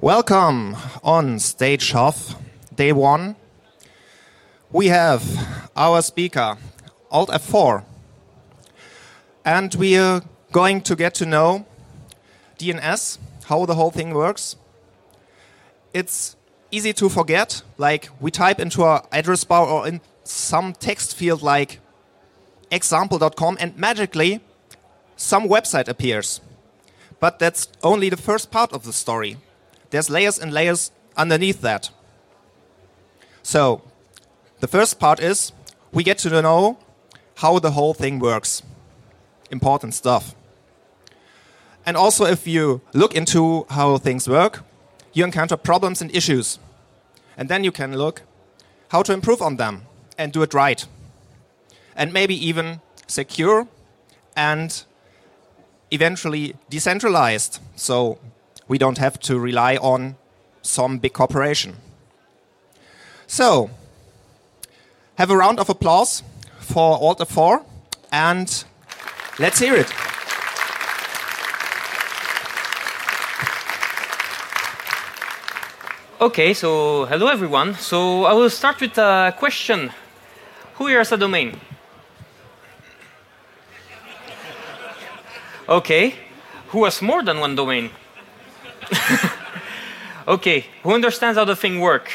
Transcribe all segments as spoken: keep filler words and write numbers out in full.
Welcome on Stage Off, day one. We have our speaker, Alt F four. And we are going to get to know D N S, how the whole thing works. It's easy to forget, like we type into our address bar or in some text field like example dot com and magically some website appears. But that's only the first part of the story. There's layers and layers underneath that. So, the first part is we get to know how the whole thing works. Important stuff. And also, if you look into how things work, you encounter problems and issues. And then you can look how to improve on them and do it right. And maybe even secure and eventually decentralized. So we don't have to rely on some big corporation. So, have a round of applause for Alt F four, and let's hear it. Okay, so hello everyone. So I will start with a question. Who here has a domain? Okay. Who has more than one domain? Okay, who understands how the thing works?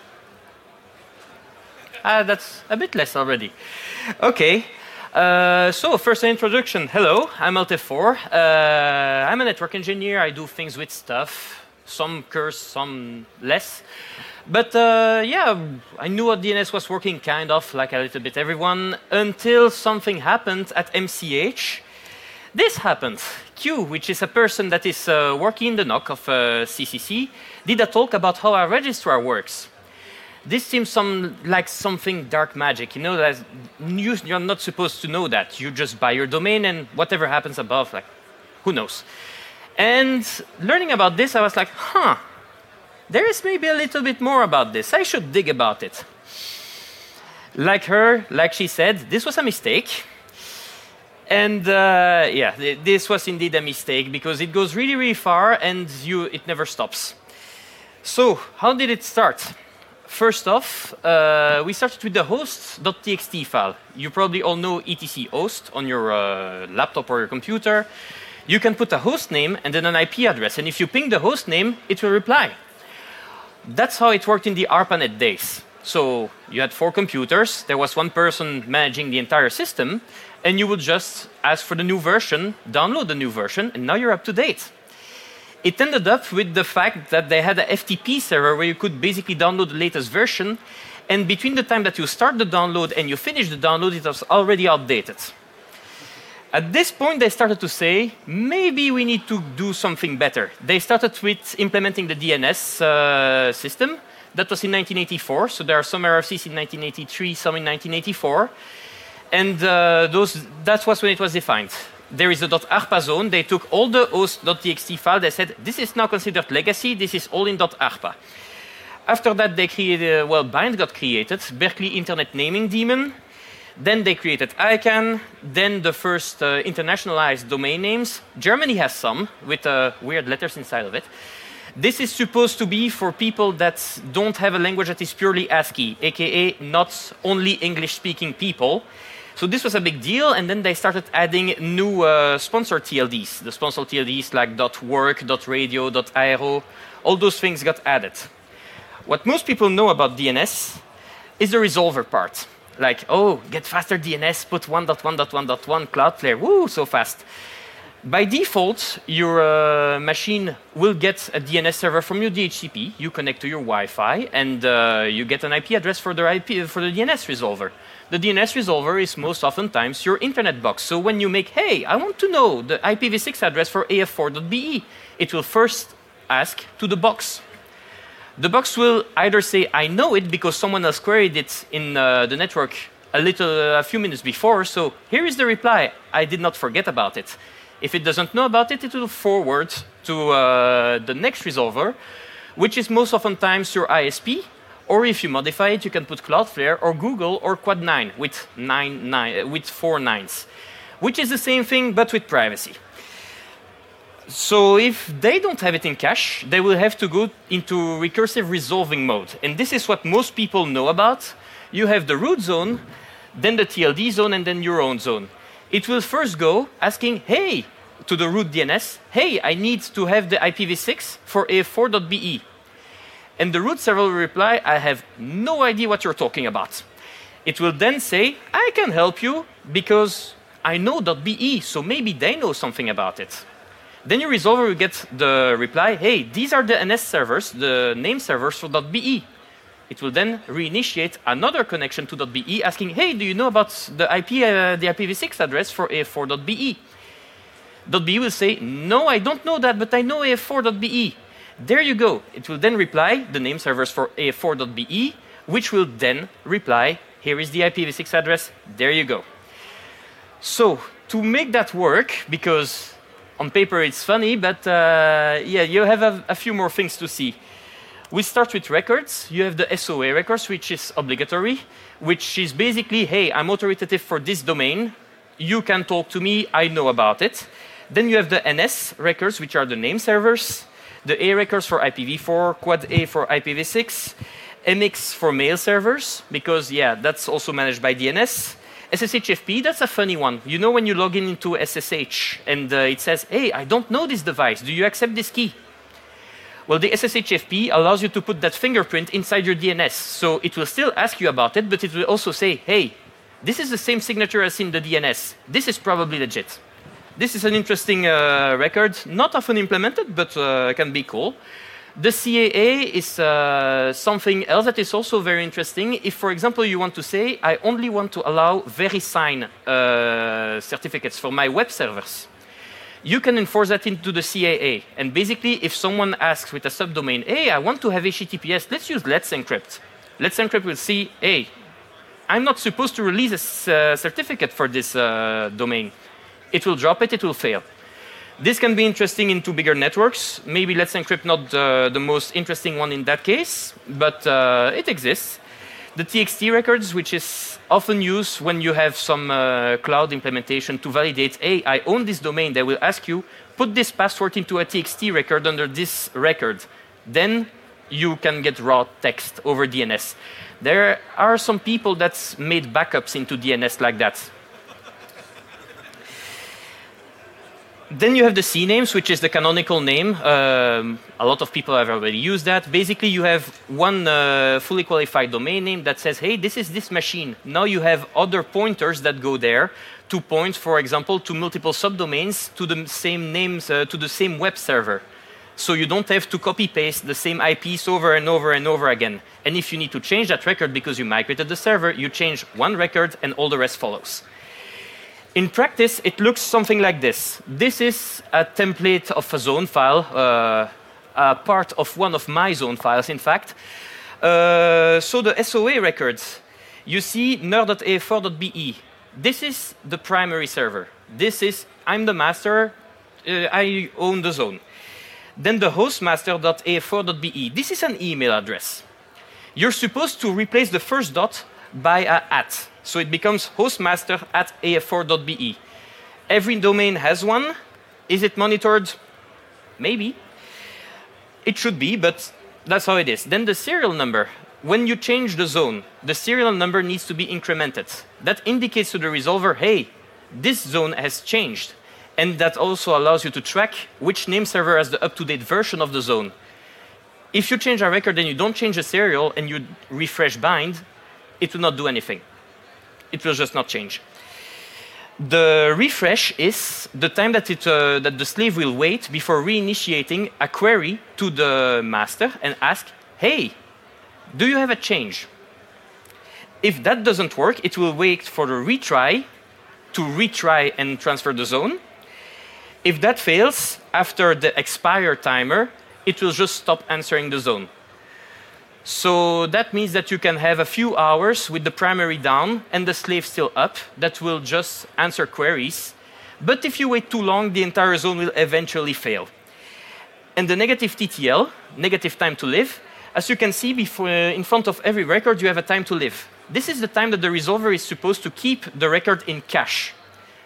Ah, that's a bit less already. Okay, uh, so first an introduction. Hello, I'm Alt F four. Uh, I'm a network engineer. I do things with stuff. Some curse, some less. But uh, yeah, I knew what D N S was working kind of, like a little bit everyone, until something happened at M C H. This happened. Q, which is a person that is uh, working in the N O C of uh, C C C, did a talk about how a registrar works. This seems some, like something dark magic. You know, that you, you're not supposed to know that. You just buy your domain and whatever happens above, like, who knows? And learning about this, I was like, huh, there is maybe a little bit more about this. I should dig about it. Like her, like she said, this was a mistake. And uh, yeah, th this was indeed a mistake because it goes really, really far and you, it never stops. So, how did it start? First off, uh, we started with the host.txt file. You probably all know etc host on your uh, laptop or your computer. You can put a host name and then an I P address, and if you ping the host name, it will reply. That's how it worked in the ARPANET days. So, you had four computers, there was one person managing the entire system, and you would just ask for the new version, download the new version, and now you're up to date. It ended up with the fact that they had a F T P server where you could basically download the latest version, and between the time that you start the download and you finish the download, it was already outdated. At this point, they started to say, maybe we need to do something better. They started with implementing the D N S uh, system. That was in nineteen eighty-four, so there are some R F Cs in nineteen eighty-three, some in nineteen eighty-four. And uh, those, that was when it was defined. There is a .arpa zone. They took all the host.txt file. They said, this is now considered legacy. This is all in .arpa. After that, they created, well, Bind got created, Berkeley Internet Naming Daemon. Then they created I CANN. Then the first uh, internationalized domain names. Germany has some, with uh, weird letters inside of it. This is supposed to be for people that don't have a language that is purely ASCII, aka not only English-speaking people. So this was a big deal, and then they started adding new uh, sponsor T L Ds. The sponsor T L Ds like .work, .radio, .aero, all those things got added. What most people know about D N S is the resolver part. Like, oh, get faster D N S, put one dot one dot one dot one Cloudflare, woo, so fast. By default, your uh, machine will get a D N S server from your D H C P. You connect to your Wi-Fi, and uh, you get an I P address for the, I P, for the D N S resolver. The D N S resolver is most oftentimes your internet box. So when you make, hey, I want to know the I P v six address for A F four dot B E, it will first ask to the box. The box will either say, I know it because someone else queried it in uh, the network a little, uh, a few minutes before, so here is the reply. I did not forget about it. If it doesn't know about it, it will forward to uh, the next resolver, which is most oftentimes your I S P, or if you modify it, you can put Cloudflare or Google or Quad nine with, nine, nine, with four nines, which is the same thing but with privacy. So if they don't have it in cache, they will have to go into recursive resolving mode. And this is what most people know about. You have the root zone, then the T L D zone, and then your own zone. It will first go asking, hey, to the root D N S, hey, I need to have the I P v six for A F four dot B E. And the root server will reply, I have no idea what you're talking about. It will then say, I can help you because I know .be, so maybe they know something about it. Then your resolver will get the reply, hey, these are the N S servers, the name servers for .be. It will then reinitiate another connection to .be asking, hey, do you know about the I P, uh, the I P v six address for A F four dot B E? .be will say, no, I don't know that, but I know A F four dot B E. There you go. It will then reply the name servers for A F four dot B E, which will then reply, here is the I P v six address, there you go. So, to make that work, because on paper it's funny, but uh, yeah, you have a, a few more things to see. We start with records. You have the S O A records, which is obligatory, which is basically, hey, I'm authoritative for this domain. You can talk to me, I know about it. Then you have the N S records, which are the name servers, the A records for I P v four, Quad A for I P v six, M X for mail servers, because, yeah, that's also managed by D N S. S S H F P, that's a funny one. You know when you log in into S S H and uh, it says, hey, I don't know this device. Do you accept this key? Well, the S S H F P allows you to put that fingerprint inside your D N S. So it will still ask you about it, but it will also say, hey, this is the same signature as in the D N S. This is probably legit. This is an interesting uh, record, not often implemented, but uh, can be cool. The C A A is uh, something else that is also very interesting. If, for example, you want to say, I only want to allow VeriSign uh, certificates for my web servers, you can enforce that into the C A A. And basically, if someone asks with a subdomain, hey, I want to have H T T P S, let's use Let's Encrypt. Let's Encrypt will see, hey, I'm not supposed to release a uh, certificate for this uh, domain. It will drop it, it will fail. This can be interesting into bigger networks. Maybe Let's Encrypt not uh, the most interesting one in that case, but uh, it exists. The T X T records, which is often used when you have some uh, cloud implementation to validate, hey, I own this domain. They will ask you, put this password into a T X T record under this record. Then you can get raw text over D N S. There are some people that's made backups into D N S like that. Then you have the C names, which is the canonical name. Um, a lot of people have already used that. Basically, you have one uh, fully qualified domain name that says, hey, this is this machine. Now you have other pointers that go there to point, for example, to multiple subdomains to the same names, uh, to the same web server. So you don't have to copy-paste the same I Ps over and over and over again. And if you need to change that record because you migrated the server, you change one record and all the rest follows. In practice, it looks something like this. This is a template of a zone file, uh, a part of one of my zone files, in fact. Uh, so the S O A records, you see N R dot A F four dot B E. This is the primary server. This is, I'm the master, uh, I own the zone. Then the hostmaster dot A F four dot B E. This is an email address. You're supposed to replace the first dot by a at. So it becomes hostmaster at A F four dot B E. Every domain has one. Is it monitored? Maybe. It should be, but that's how it is. Then the serial number. When you change the zone, the serial number needs to be incremented. That indicates to the resolver, hey, this zone has changed. And that also allows you to track which name server has the up-to-date version of the zone. If you change a record and you don't change the serial and you refresh bind, it will not do anything. It will just not change. The refresh is the time that, it, uh, that the slave will wait before reinitiating a query to the master and ask, hey, do you have a change? If that doesn't work, it will wait for the retry to retry and transfer the zone. If that fails, after the expire timer, it will just stop answering the zone. So that means that you can have a few hours with the primary down and the slave still up that will just answer queries. But if you wait too long, the entire zone will eventually fail. And the negative T T L, negative time to live, as you can see before, uh, in front of every record, you have a time to live. This is the time that the resolver is supposed to keep the record in cache.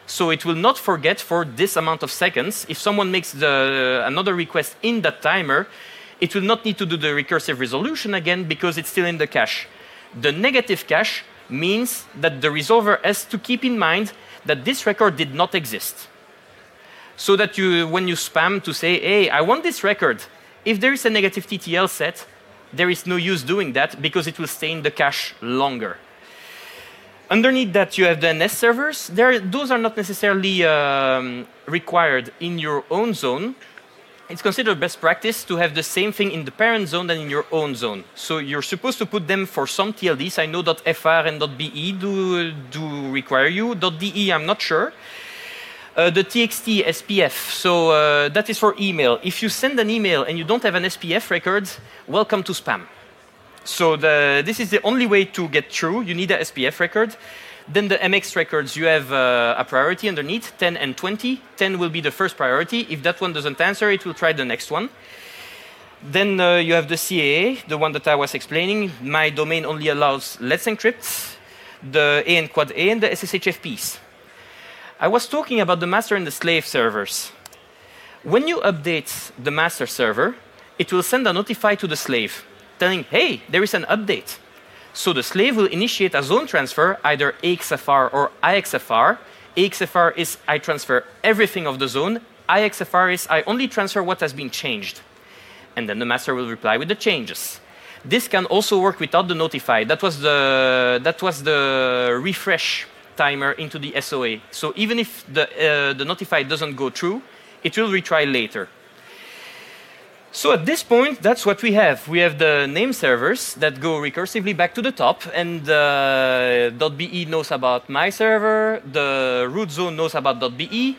So it will not forget for this amount of seconds. If someone makes the, another request in that timer, it will not need to do the recursive resolution again because it's still in the cache. The negative cache means that the resolver has to keep in mind that this record did not exist. So that you, when you spam to say, hey, I want this record, if there is a negative T T L set, there is no use doing that because it will stay in the cache longer. Underneath that, you have the N S servers. There, those are not necessarily um, required in your own zone. It's considered best practice to have the same thing in the parent zone than in your own zone. So you're supposed to put them for some T L Ds. I know .fr and .be do, do require you. .de, I'm not sure. Uh, the T X T S P F, so uh, that is for email. If you send an email and you don't have an S P F record, welcome to spam. So the, this is the only way to get through. You need a S P F record. Then the M X records, you have uh, a priority underneath, ten and twenty. ten will be the first priority. If that one doesn't answer, it will try the next one. Then uh, you have the C A A, the one that I was explaining. My domain only allows Let's Encrypt, the A N Quad A, and the S S H F Ps. I was talking about the master and the slave servers. When you update the master server, it will send a notify to the slave, telling, hey, there is an update. So the slave will initiate a zone transfer, either A X F R or I X F R. A X F R is I transfer everything of the zone. I X F R is I only transfer what has been changed. And then the master will reply with the changes. This can also work without the notify. That was the, that was the refresh timer into the S O A. So even if the, uh, the notify doesn't go through, it will retry later. So at this point, that's what we have. We have the name servers that go recursively back to the top, and uh, .be knows about my server, the root zone knows about .be.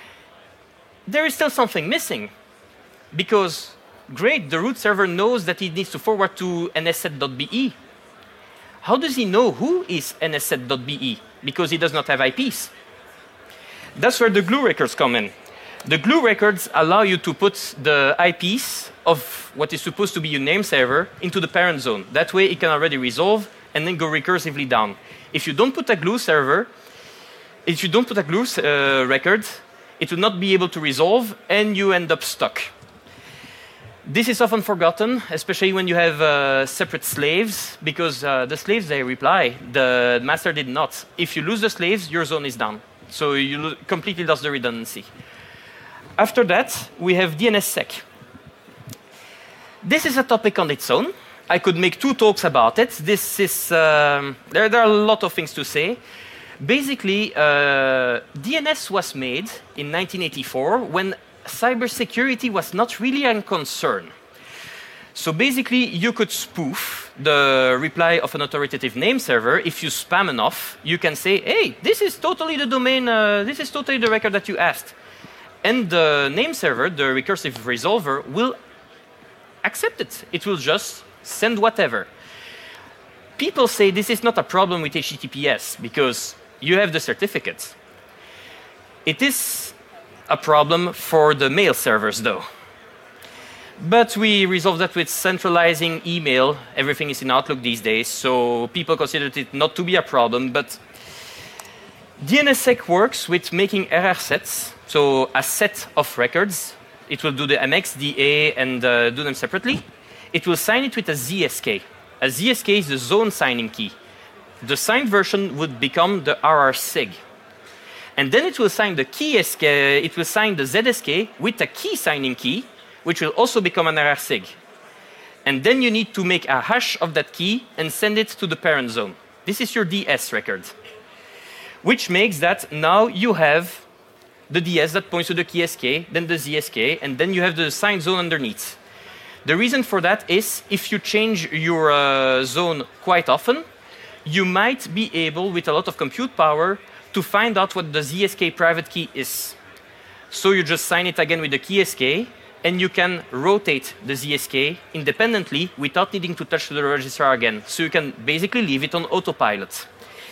There is still something missing, because great, the root server knows that he needs to forward to nsset.be. How does he know who is nsset.be? Because he does not have I Ps. That's where the glue records come in. The glue records allow you to put the I Ps of what is supposed to be your name server into the parent zone. That way it can already resolve and then go recursively down. If you don't put a glue server, if you don't put a glue uh, record, it will not be able to resolve and you end up stuck. This is often forgotten, especially when you have uh, separate slaves, because uh, the slaves, they reply, the master did not. If you lose the slaves, your zone is down. So you completely lost the redundancy. After that, we have DNSSEC. This is a topic on its own. I could make two talks about it. This is, um, there, there are a lot of things to say. Basically, uh, D N S was made in nineteen eighty-four when cybersecurity was not really a concern. So basically, you could spoof the reply of an authoritative name server. If you spam enough, you can say, hey, this is totally the domain, uh, this is totally the record that you asked. And the name server, the recursive resolver, will accept it. It will just send whatever. People say this is not a problem with H T T P S because you have the certificates. It is a problem for the mail servers, though. But we resolved that with centralizing email. Everything is in Outlook these days, so people considered it not to be a problem. But DNSSEC works with making R R sets, so a set of records. It will do the M X, the A, and uh, do them separately. It will sign it with a Z S K. A Z S K is the zone signing key. The signed version would become the R R sig. And then it will sign the key S K, it will sign the Z S K with a key signing key, which will also become an R R sig. And then you need to make a hash of that key and send it to the parent zone. This is your D S record, which makes that now you have the D S that points to the key S K, then the Z S K, and then you have the signed zone underneath. The reason for that is if you change your uh, zone quite often, you might be able, with a lot of compute power, to find out what the Z S K private key is. So you just sign it again with the key S K, and you can rotate the Z S K independently without needing to touch the registrar again. So you can basically leave it on autopilot.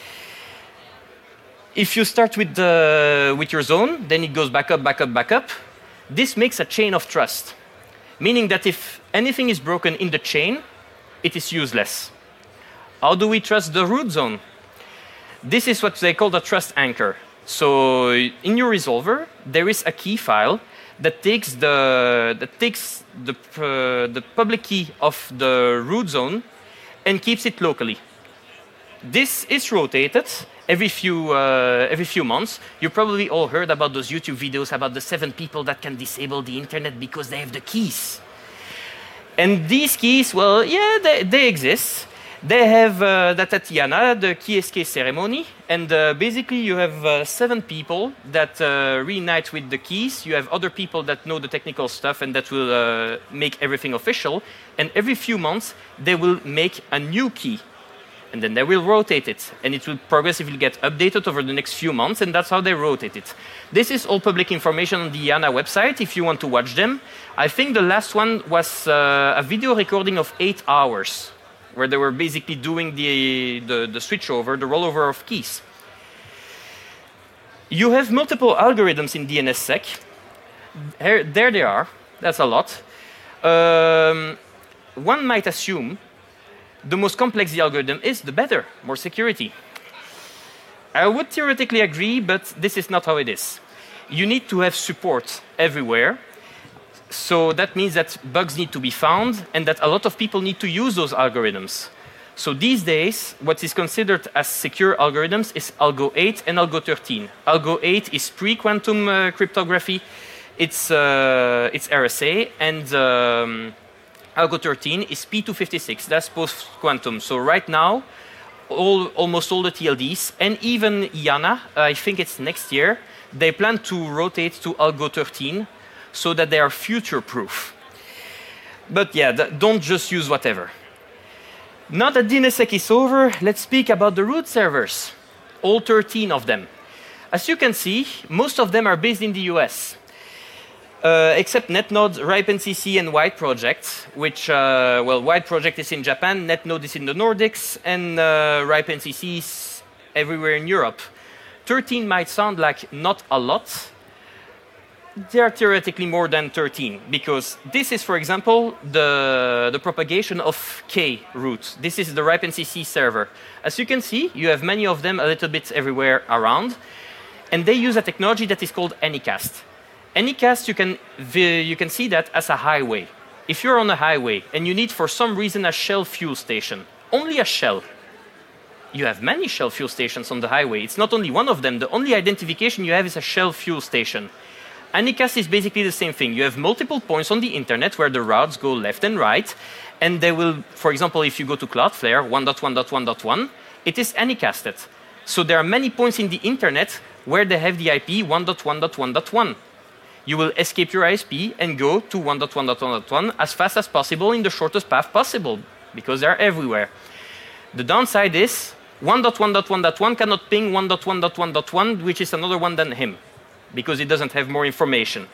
If you start with, the, with your zone, then it goes back up, back up, back up. This makes a chain of trust, meaning that if anything is broken in the chain, it is useless. How do we trust the root zone? This is what they call the trust anchor. So in your resolver, there is a key file that takes the that takes the uh, the public key of the root zone and keeps it locally. This is rotated every few uh, every few months. You probably all heard about those YouTube videos about the seven people that can disable the internet because they have the keys. And these keys, well, yeah, they, they exist. They have uh, that at IANA, the Key S K ceremony, and uh, basically you have uh, seven people that uh, reunite with the keys. You have other people that know the technical stuff and that will uh, make everything official. And every few months, they will make a new key. And then they will rotate it. And it will progressively get updated over the next few months, and that's how they rotate it. This is all public information on the IANA website if you want to watch them. I think the last one was uh, a video recording of eight hours, where they were basically doing the, the, the switchover, the rollover of keys. You have multiple algorithms in DNSSEC. Here, there they are. That's a lot. Um, one might assume the most complex the algorithm is, the better, more security. I would theoretically agree, but this is not how it is. You need to have support everywhere. So that means that bugs need to be found and that a lot of people need to use those algorithms. So these days, what is considered as secure algorithms is Algo eight and Algo thirteen. Algo eight is pre-quantum uh, cryptography. It's, uh, it's R S A, and um, Algo thirteen is P two fifty-six. That's post-quantum. So right now, all, almost all the T L Ds, and even IANA, uh, I think it's next year, they plan to rotate to Algo thirteen, so that they are future-proof. But yeah, don't just use whatever. Now that DNSSEC is over, let's speak about the root servers, all thirteen of them. As you can see, most of them are based in the U S, uh, except NetNode, RIPE-N C C, and Wide Project, which, uh, well, Wide Project is in Japan, NetNode is in the Nordics, and uh, RIPE-N C C is everywhere in Europe. thirteen might sound like not a lot. They are theoretically more than thirteen, because this is, for example, the, the propagation of K root. This is the RIPE-N C C server. As you can see, you have many of them a little bit everywhere around, and they use a technology that is called Anycast. Anycast, you can, you can see that as a highway. If you're on a highway and you need, for some reason, a Shell fuel station, only a Shell, you have many Shell fuel stations on the highway. It's not only one of them. The only identification you have is a Shell fuel station. Anycast is basically the same thing. You have multiple points on the internet where the routes go left and right, and they will, for example, if you go to Cloudflare one dot one dot one dot one, it is anycasted. So there are many points in the internet where they have the I P one dot one dot one dot one. You will escape your I S P and go to one dot one dot one dot one as fast as possible in the shortest path possible, because they're everywhere. The downside is one dot one dot one dot one cannot ping one dot one dot one dot one, which is another one than him, because it doesn't have more information.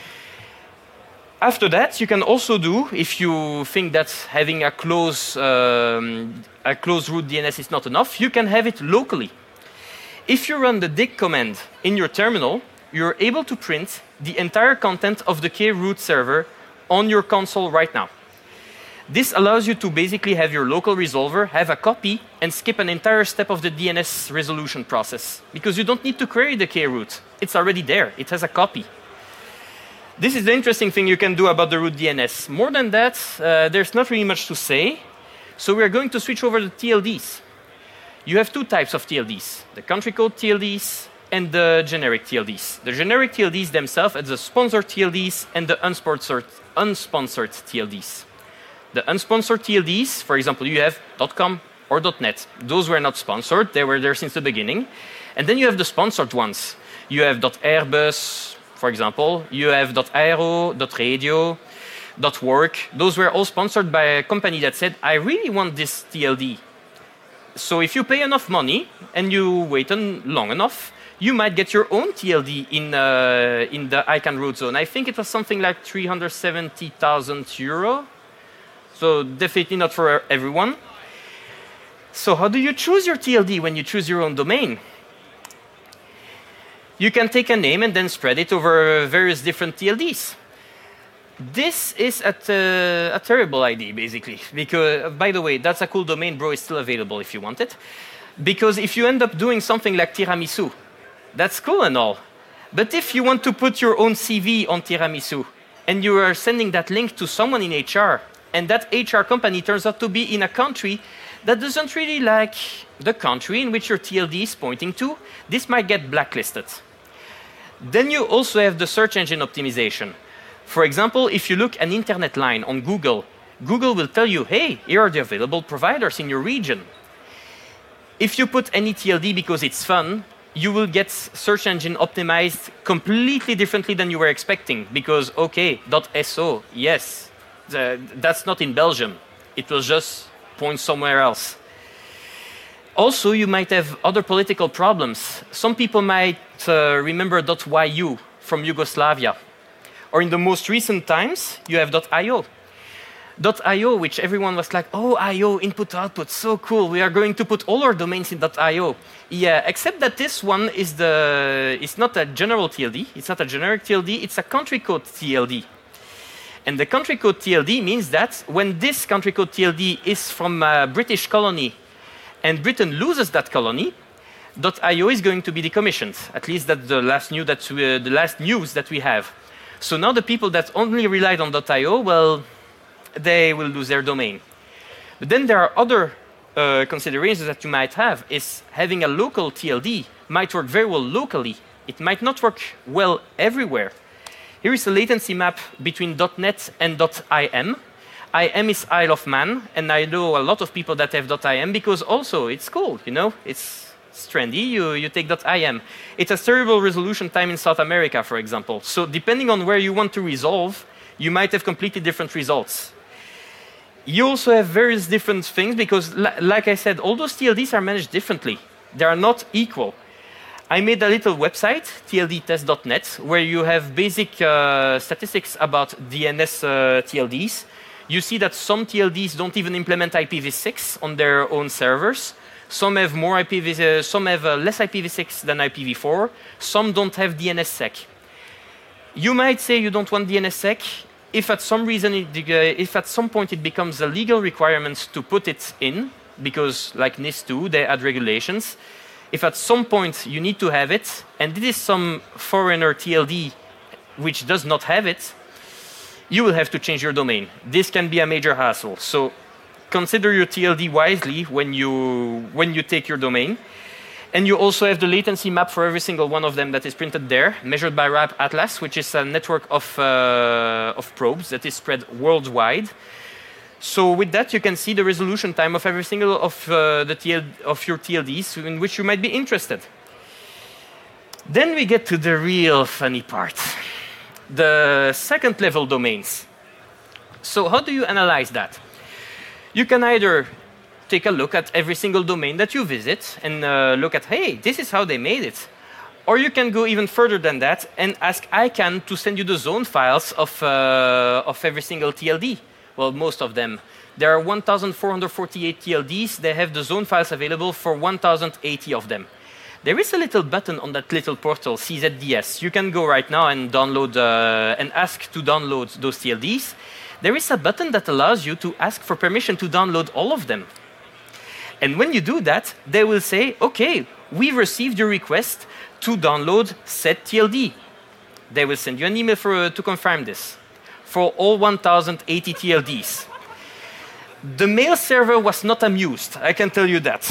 After that, you can also do, if you think that having a close, um, a closed root D N S is not enough, you can have it locally. If you run the dig command in your terminal, you're able to print the entire content of the K root server on your console right now. This allows you to basically have your local resolver have a copy and skip an entire step of the D N S resolution process, because you don't need to query the K root. It's already there. It has a copy. This is the interesting thing you can do about the root D N S. More than that, uh, there's not really much to say. So we're going to switch over to T L Ds. You have two types of T L Ds, the country code T L Ds and the generic T L Ds. The generic T L Ds themselves are the sponsored T L Ds and the unsponsored, unsponsored T L Ds. The unsponsored T L Ds, for example, you have .com or .net. Those were not sponsored. They were there since the beginning. And then you have the sponsored ones. You have .airbus, for example. You have .aero, .radio, .work. Those were all sponsored by a company that said, I really want this T L D. So if you pay enough money and you wait long enough, you might get your own T L D in, uh, in the I CANN root zone. I think it was something like three hundred seventy thousand euro. So definitely not for everyone. So how do you choose your T L D when you choose your own domain? You can take a name and then spread it over various different T L Ds. This is a, uh, a terrible idea, basically. Because, by the way, that's a cool domain, bro. It's still available if you want it. Because if you end up doing something like tiramisu, That's cool and all. But if you want to put your own C V on Tiramisu, and you are sending that link to someone in H R, and that H R company turns out to be in a country that doesn't really like the country in which your T L D is pointing to, this might get blacklisted. Then you also have the search engine optimization. For example, if you look an internet line on Google, Google will tell you, hey, here are the available providers in your region. If you put any T L D because it's fun, you will get search engine optimized completely differently than you were expecting because, okay, .so, yes, the, that's not in Belgium. It will just point somewhere else. Also, you might have other political problems. Some people might uh, remember .yu from Yugoslavia. Or in the most recent times, you have .io. .io, which everyone was like, oh, I O, input, output, so cool. We are going to put all our domains in .io. Yeah, except that this one is the, it's not a general T L D. It's not a generic T L D. It's a country code T L D. And the country code T L D means that when this country code T L D is from a British colony and Britain loses that colony, .io is going to be decommissioned. At least that's the last, new that we, uh, the last news that we have. So now the people that only relied on .io, well, they will lose their domain. But then there are other uh, considerations that you might have. Is having a local T L D might work very well locally. It might not work well everywhere. Here is a latency map between .net and .im. I M is Isle of Man, and I know a lot of people that have .im because also it's cool, you know, it's, it's trendy, you, you take .im. It has terrible resolution time in South America, for example. So depending on where you want to resolve, you might have completely different results. You also have various different things because, li like I said, all those T L Ds are managed differently. They are not equal. I made a little website, T L D test dot net, where you have basic uh, statistics about D N S uh, T L Ds. You see that some T L Ds don't even implement I P v six on their own servers. Some have more I P v, uh, some have uh, less I P v six than I P v four. Some don't have D N S sec. You might say you don't want D N S sec. If at some reason, it, uh, if at some point it becomes a legal requirement to put it in, because like NIST two, they add regulations. If at some point you need to have it, and it is some foreigner T L D which does not have it, you will have to change your domain. This can be a major hassle. So consider your T L D wisely when you, when you take your domain. And you also have the latency map for every single one of them that is printed there, measured by RAP Atlas, which is a network of, uh, of probes that is spread worldwide. So with that, you can see the resolution time of every single of, uh, the T L of your T L Ds in which you might be interested. Then we get to the real funny part, the second level domains. So how do you analyze that? You can either take a look at every single domain that you visit and uh, look at, hey, this is how they made it. Or you can go even further than that and ask I CANN to send you the zone files of, uh, of every single T L D. Well, most of them. There are one thousand four hundred forty-eight T L Ds. They have the zone files available for one thousand eighty of them. There is a little button on that little portal, C Z D S. You can go right now and download uh, and ask to download those T L Ds. There is a button that allows you to ask for permission to download all of them. And when you do that, they will say, OK, we've received your request to download said T L D. They will send you an email for, uh, to confirm this for all one thousand eighty T L Ds. The mail server was not amused, I can tell you that.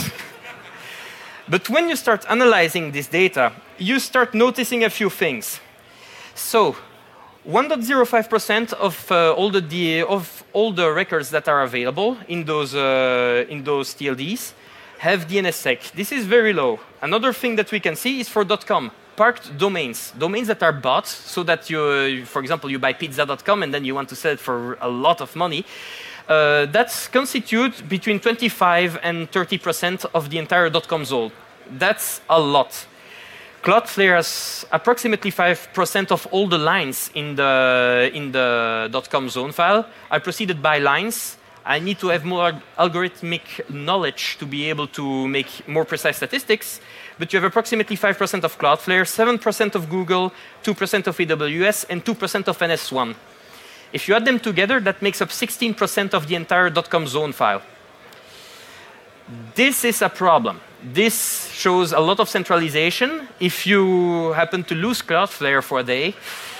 But when you start analyzing this data, you start noticing a few things. So one point zero five percent of, uh, all the, of all the records that are available in those, uh, in those T L Ds have D N S sec. This is very low. Another thing that we can see is for .com, parked domains, domains that are bought so that you, uh, for example, you buy pizza dot com and then you want to sell it for a lot of money. Uh, that constitutes between twenty-five and thirty percent of the entire .com zone. That's a lot. Cloudflare has approximately five percent of all the lines in the, in the .com zone file. I proceeded by lines. I need to have more algorithmic knowledge to be able to make more precise statistics. But you have approximately five percent of Cloudflare, seven percent of Google, two percent of A W S, and two percent of N S one. If you add them together, that makes up sixteen percent of the entire .com zone file. This is a problem. This shows a lot of centralization. If you happen to lose Cloudflare for a day,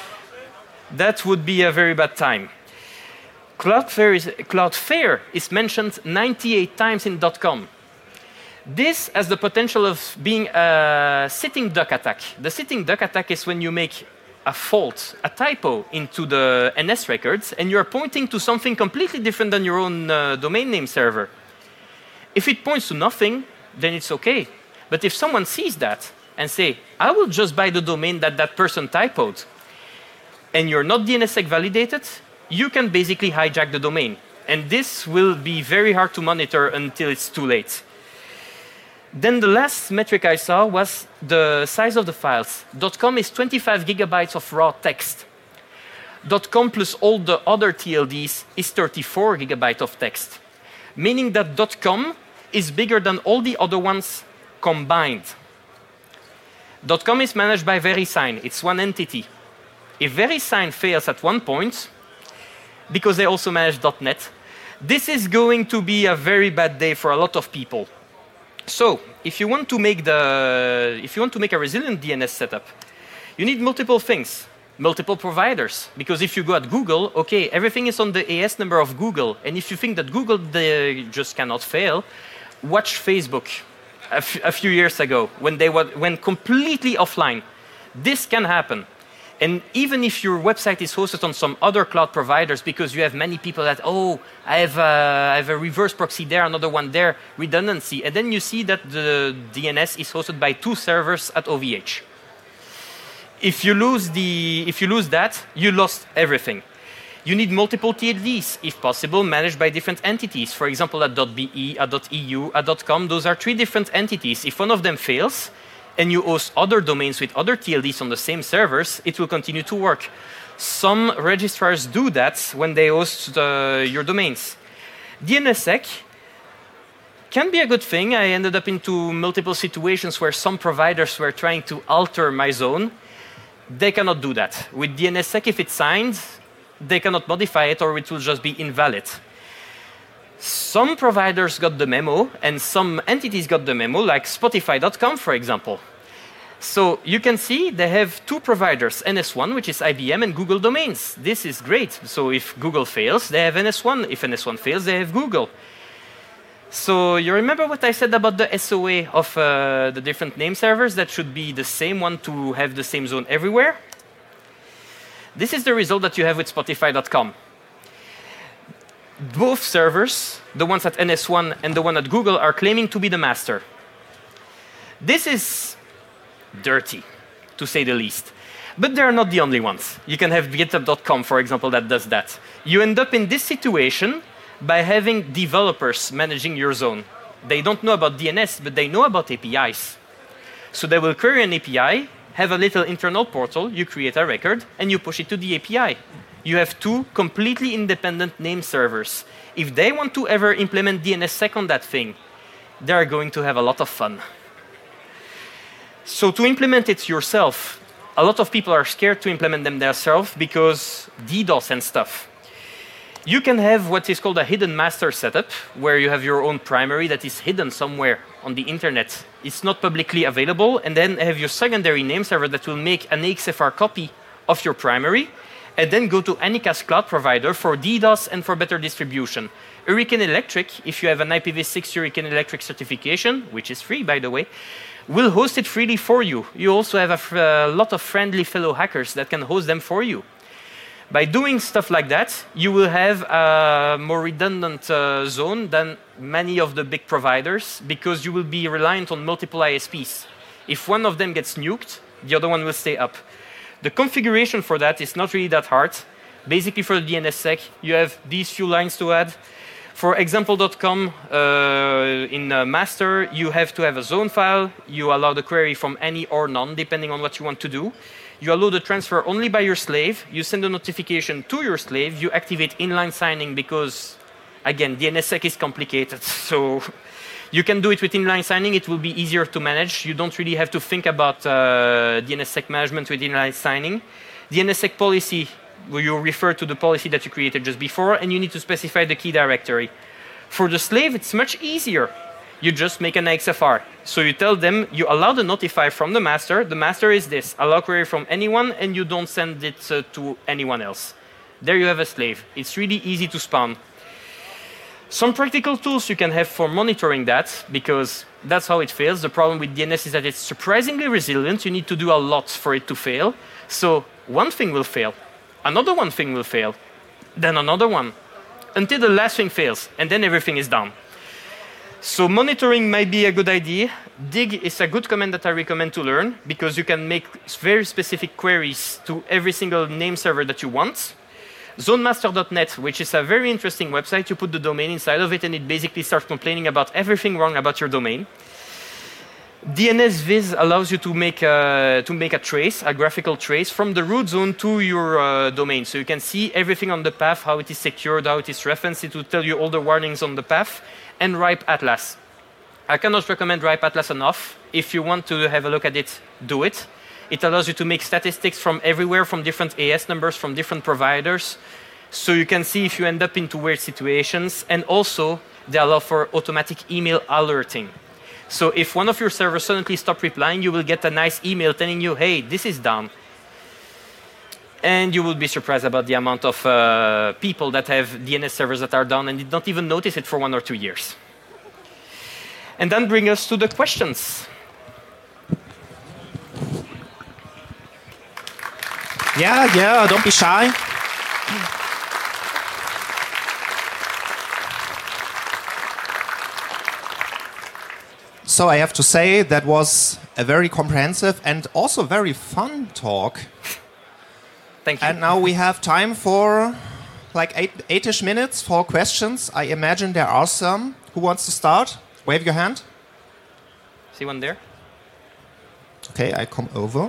that would be a very bad time. Cloudflare is, Cloudflare is mentioned ninety-eight times in .com. This has the potential of being a sitting duck attack. The sitting duck attack is when you make a fault, a typo into the N S records, and you're pointing to something completely different than your own uh, domain name server. If it points to nothing, then it's okay. But if someone sees that and say, I will just buy the domain that that person typoed, and you're not D N S S E C validated, you can basically hijack the domain. And this will be very hard to monitor until it's too late. Then the last metric I saw was the size of the files. .com is twenty-five gigabytes of raw text. .com plus all the other T L Ds is thirty-four gigabytes of text, meaning that .com is bigger than all the other ones combined. .com is managed by VeriSign. It's one entity. If VeriSign fails at one point, because they also manage .net, this is going to be a very bad day for a lot of people. So, if you want to make the, if you want to make a resilient D N S setup, you need multiple things, multiple providers. Because if you go at Google, okay, everything is on the A S number of Google, and if you think that Google they just cannot fail, watch Facebook a, f a few years ago when they went completely offline. This can happen. And even if your website is hosted on some other cloud providers because you have many people that, oh, I have a, I have a reverse proxy there, another one there, redundancy. And then you see that the D N S is hosted by two servers at O V H. If you lose, the, if you lose that, you lost everything. You need multiple T L Ds, if possible, managed by different entities. For example, a .be, a .eu, a .com, those are three different entities. If one of them fails, and you host other domains with other T L Ds on the same servers, it will continue to work. Some registrars do that when they host uh, your domains. D N S S E C can be a good thing. I ended up into multiple situations where some providers were trying to alter my zone. They cannot do that. With D N S S E C, if it's signed, they cannot modify it or it will just be invalid. Some providers got the memo, and some entities got the memo, like Spotify dot com, for example. So you can see they have two providers, N S one, which is I B M, and Google Domains. This is great. So if Google fails, they have N S one. If N S one fails, they have Google. So you remember what I said about the S O A of uh, the different name servers that should be the same one to have the same zone everywhere? This is the result that you have with Spotify dot com. Both servers, the ones at N S one and the one at Google, are claiming to be the master. This is dirty, to say the least. But they are not the only ones. You can have GitHub dot com, for example, that does that. You end up in this situation by having developers managing your zone. They don't know about D N S, but they know about A P Is. So they will query an A P I, have a little internal portal, you create a record, and you push it to the A P I. You have two completely independent name servers. If they want to ever implement D N S S E C on that thing, they are going to have a lot of fun. So to implement it yourself, a lot of people are scared to implement them themselves because DDoS and stuff. You can have what is called a hidden master setup, where you have your own primary that is hidden somewhere on the internet. It's not publicly available, and then have your secondary name server that will make an A X F R copy of your primary, and then go to any C A S cloud provider for DDoS and for better distribution. Hurricane Electric, if you have an I P v six Hurricane Electric certification, which is free, by the way, will host it freely for you. You also have a, a lot of friendly fellow hackers that can host them for you. By doing stuff like that, you will have a more redundant uh, zone than many of the big providers, because you will be reliant on multiple I S Ps. If one of them gets nuked, the other one will stay up. The configuration for that is not really that hard. Basically, for the D N S S E C, you have these few lines to add. For example dot com, uh, in uh, master, you have to have a zone file. You allow the query from any or none, depending on what you want to do. You allow the transfer only by your slave. You send a notification to your slave. You activate inline signing because, again, D N S S E C is complicated. So you can do it with inline signing. It will be easier to manage. You don't really have to think about uh, D N S S E C management with inline signing. D N S S E C policy, where you refer to the policy that you created just before, and you need to specify the key directory. For the slave, it's much easier. you just make an X F R. So you tell them, you allow the notify from the master. The master is this, allow query from anyone, and you don't send it uh, to anyone else. There you have a slave. It's really easy to spawn. Some practical tools you can have for monitoring that, because that's how it fails. The problem with D N S is that it's surprisingly resilient. You need to do a lot for it to fail. So one thing will fail, another one thing will fail, then another one, until the last thing fails, and then everything is down. So monitoring might be a good idea. Dig is a good command that I recommend to learn, because you can make very specific queries to every single name server that you want. Zonemaster dot net, which is a very interesting website. You put the domain inside of it, and it basically starts complaining about everything wrong about your domain. D N S Viz allows you to make a, to make a trace, a graphical trace, from the root zone to your uh, domain. So you can see everything on the path, how it is secured, how it is referenced. It will tell you all the warnings on the path. And RIPE Atlas. I cannot recommend RIPE Atlas enough. If you want to have a look at it, do it. It allows you to make statistics from everywhere, from different A S numbers, from different providers. So you can see if you end up into weird situations. And also, they allow for automatic email alerting. So if one of your servers suddenly stops replying, you will get a nice email telling you, hey, this is down. And you will be surprised about the amount of uh, people that have D N S servers that are down and did not even notice it for one or two years. And then bring us to the questions. Yeah, yeah, don't be shy. So I have to say that was a very comprehensive and also very fun talk. Thank you. And now we have time for like eight, eight-ish minutes for questions. I imagine there are some. Who wants to start? Wave your hand. See one there? Okay, I come over.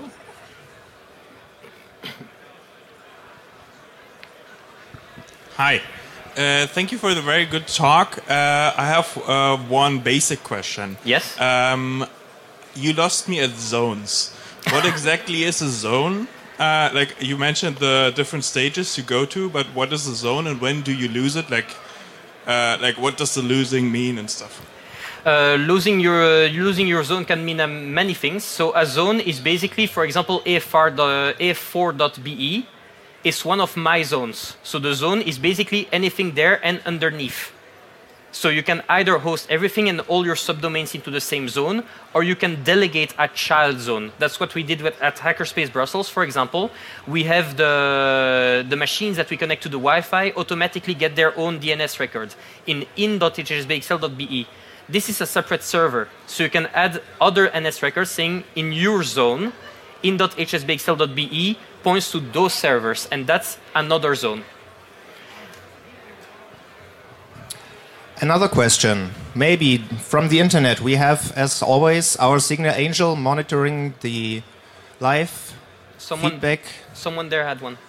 Hi. Uh, thank you for the very good talk. Uh, I have uh, one basic question. Yes? Um, you lost me at zones. What exactly is a zone? Uh, like you mentioned the different stages you go to, but what is a zone and when do you lose it? Like, uh, like what does the losing mean and stuff? Uh, losing your uh, losing your zone can mean uh, many things. So a zone is basically, for example, A F four dot B E is one of my zones. So the zone is basically anything there and underneath. So you can either host everything and all your subdomains into the same zone, or you can delegate a child zone. That's what we did with, at Hackerspace Brussels, for example. We have the, the machines that we connect to the Wi-Fi automatically get their own D N S record in in dot H S B X L dot B E. This is a separate server, so you can add other N S records saying in your zone, in dot H S B X L dot B E points to those servers, and that's another zone. Another question, maybe from the internet. We have, as always, our Signal Angel monitoring the live someone, feedback. Someone there had one.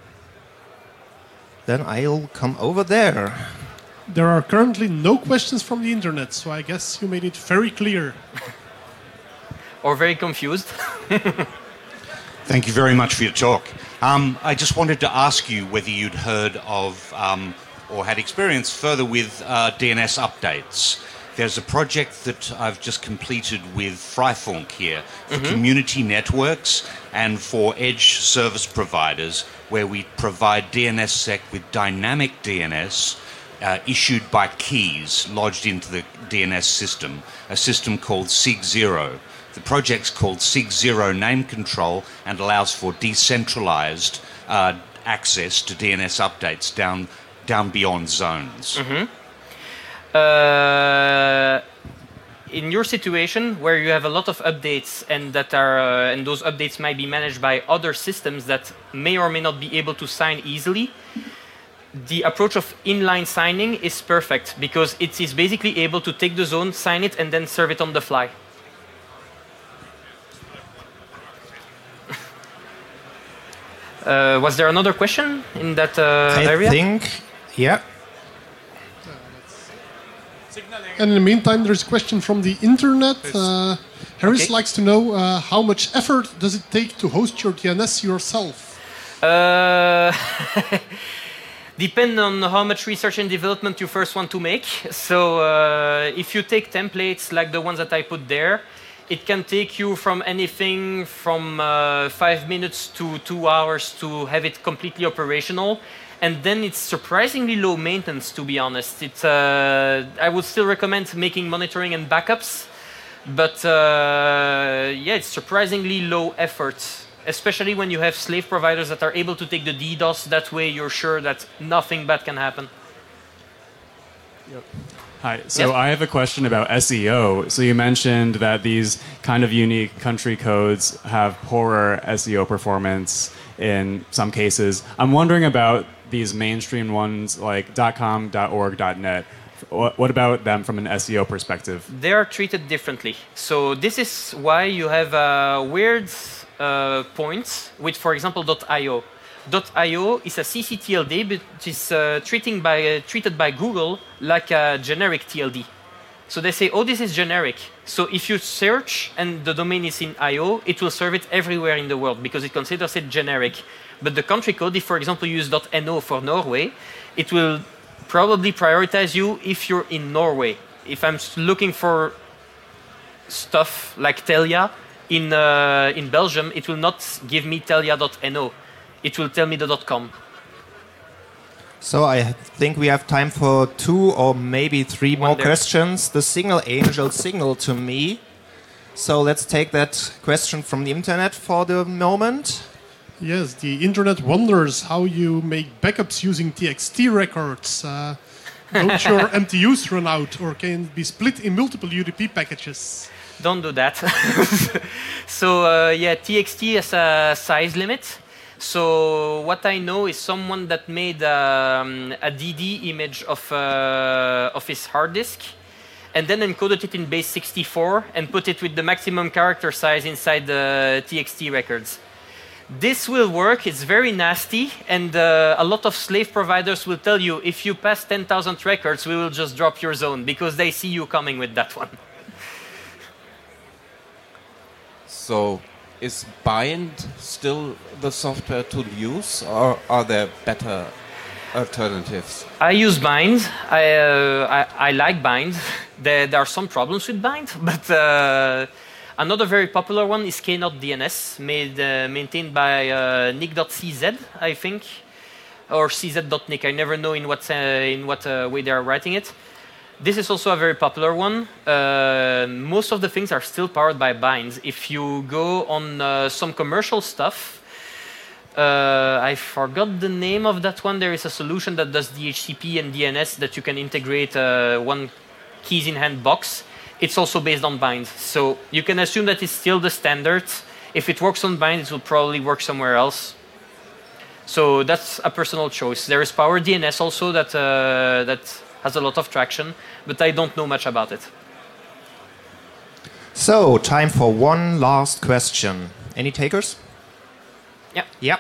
Then I'll come over there. There are currently no questions from the internet, so I guess you made it very clear. Or very confused. Thank you very much for your talk. Um, I just wanted to ask you whether you'd heard of um, or had experience further with uh, D N S updates. There's a project that I've just completed with Freifunk here for mm-hmm. community networks and for edge service providers, where we provide D N S sec with dynamic D N S uh, issued by keys lodged into the D N S system, a system called sig zero. The project's called sig zero Name Control and allows for decentralized uh, access to D N S updates down down beyond zones. Mm-hmm. Uh, in your situation where you have a lot of updates and that are uh, and those updates might be managed by other systems that may or may not be able to sign easily, the approach of inline signing is perfect because it is basically able to take the zone, sign it, and then serve it on the fly. Uh, was there another question in that uh, I area? I think, yeah. And in the meantime, there's a question from the internet. Uh, Harris okay. likes to know uh, how much effort does it take to host your D N S yourself? Uh, Depend on how much research and development you first want to make. So uh, if you take templates like the ones that I put there, it can take you from anything from uh, five minutes to two hours to have it completely operational. And then it's surprisingly low maintenance, to be honest. It, uh, I would still recommend making monitoring and backups. But uh, yeah, it's surprisingly low effort, especially when you have slave providers that are able to take the DDoS. That way you're sure that nothing bad can happen. Yep. Hi, so Yes? I have a question about S E O. So you mentioned that these kind of unique country codes have poorer S E O performance in some cases. I'm wondering about these mainstream ones like .com, .org, .net. What about them from an S E O perspective? They are treated differently. So this is why you have uh, weird uh, points with, for example, .io. .io is a C C T L D, but is uh, treating by, uh, treated by Google like a generic T L D. So they say, oh, this is generic. So if you search and the domain is in I O, it will serve it everywhere in the world because it considers it generic. But the country code, if for example you use .no for Norway, it will probably prioritize you if you're in Norway. If I'm looking for stuff like Telia in, uh, in Belgium, it will not give me telia.no. It will tell me the .com. So I think we have time for two or maybe three One more there. questions. The signal angel signaled to me. So let's take that question from the internet for the moment. Yes, the internet wonders how you make backups using T X T records. Uh, don't your M T Us run out, or can it be split in multiple U D P packages? Don't do that. So uh, yeah, T X T has a size limit. So what I know is someone that made um, a D D image of, uh, of his hard disk and then encoded it in base sixty-four and put it with the maximum character size inside the T X T records. This will work, it's very nasty, and uh, a lot of slave providers will tell you if you pass ten thousand records, we will just drop your zone because they see you coming with that one. So, is Bind still the software to use, or are there better alternatives? I use Bind. I, uh, I, I like Bind. There, there are some problems with Bind, but uh, another very popular one is K-Not D N S, made, uh, maintained by uh, Nick.cz, I think, or C Z dot Nick. I never know in what, uh, in what uh, way they are writing it. This is also a very popular one. Uh, most of the things are still powered by binds. If you go on uh, some commercial stuff, uh, I forgot the name of that one. There is a solution that does D H C P and D N S that you can integrate uh, one keys in hand box. It's also based on bind. So you can assume that it's still the standard. If it works on bind, it will probably work somewhere else. So that's a personal choice. There is Power D N S also that uh, that has a lot of traction, but I don't know much about it. So, time for one last question. Any takers? Yeah. Yeah.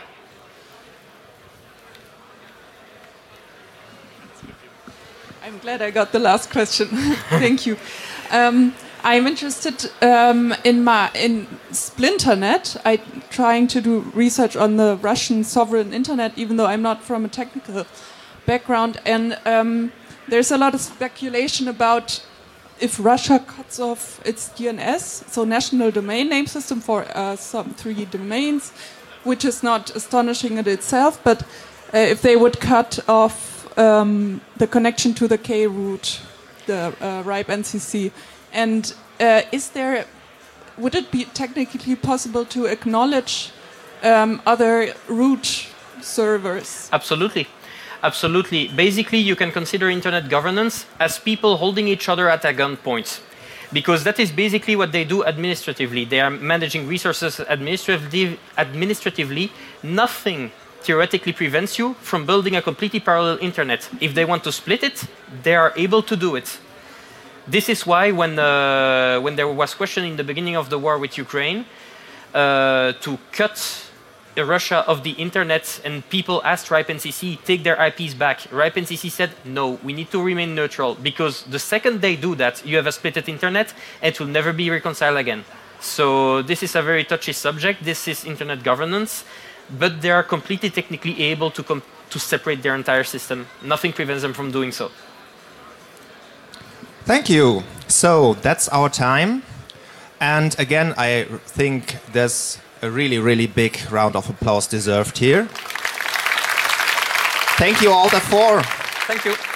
I'm glad I got the last question. Thank you. Um, I'm interested um, in my in Splinternet. I'm trying to do research on the Russian sovereign internet, even though I'm not from a technical background. And um, there's a lot of speculation about if Russia cuts off its D N S, so National Domain Name System for uh, some three domains, which is not astonishing in itself, but uh, if they would cut off um, the connection to the K root, the uh, RIPE N C C, and uh, is there, would it be technically possible to acknowledge um, other root servers? Absolutely. Absolutely. Basically, you can consider internet governance as people holding each other at a gunpoint, because that is basically what they do administratively. They are managing resources administratively. administratively. Nothing theoretically prevents you from building a completely parallel internet. If they want to split it, they are able to do it. This is why when, uh, when there was question in the beginning of the war with Ukraine, uh, to cut Russia of the internet, and people asked RIPE N C C, take their I Ps back. RIPE N C C said, no, we need to remain neutral, because the second they do that, you have a splitted internet, and it will never be reconciled again. So this is a very touchy subject. This is internet governance, but they are completely technically able to, com to separate their entire system. Nothing prevents them from doing so. Thank you. So that's our time. And again, I think there's a really, really big round of applause deserved here. Thank you all, the four. Thank you.